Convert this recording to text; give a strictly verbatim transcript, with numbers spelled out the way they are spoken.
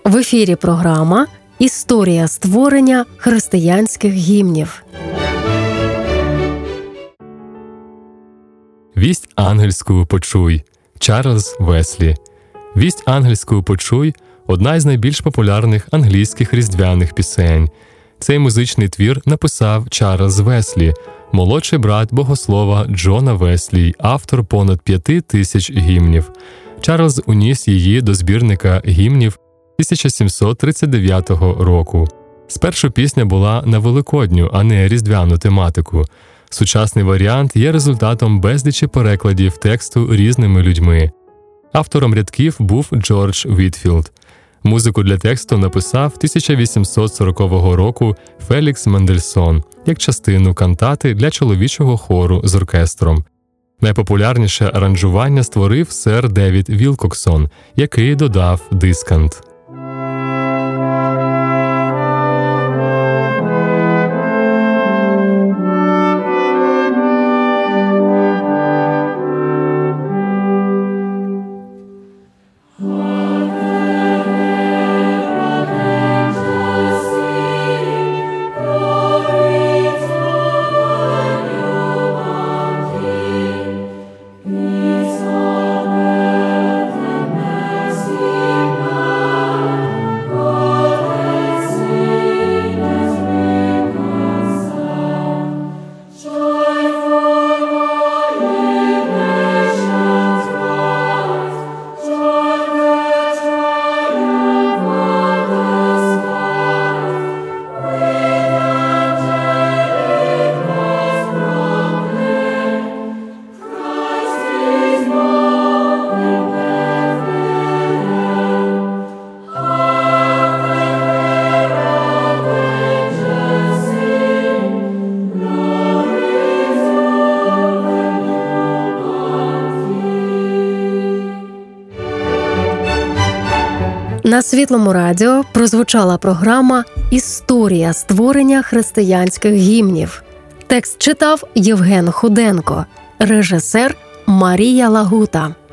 В ефірі програма «Історія створення християнських гімнів». «Вість ангельську почуй» Чарльз Веслі. «Вість ангельську почуй» – одна із найбільш популярних англійських різдвяних пісень. Цей музичний твір написав Чарльз Веслі, молодший брат богослова Джона Веслі, автор понад п'яти тисяч гімнів. Чарльз уніс її до збірника гімнів тисяча сімсот тридцять дев'ятого року. Спершу пісня була на великодню, а не різдвяну тематику. Сучасний варіант є результатом безлічі перекладів тексту різними людьми. Автором рядків був Джордж Вітфілд. Музику для тексту написав тисяча вісімсот сорокового року Фелікс Мендельсон як частину кантати для чоловічого хору з оркестром. Найпопулярніше аранжування створив сер Девід Вілкоксон, який додав дискант. На Світлому радіо прозвучала програма «Історія створення християнських гімнів». Текст читав Євген Худенко, режисер Марія Лагута.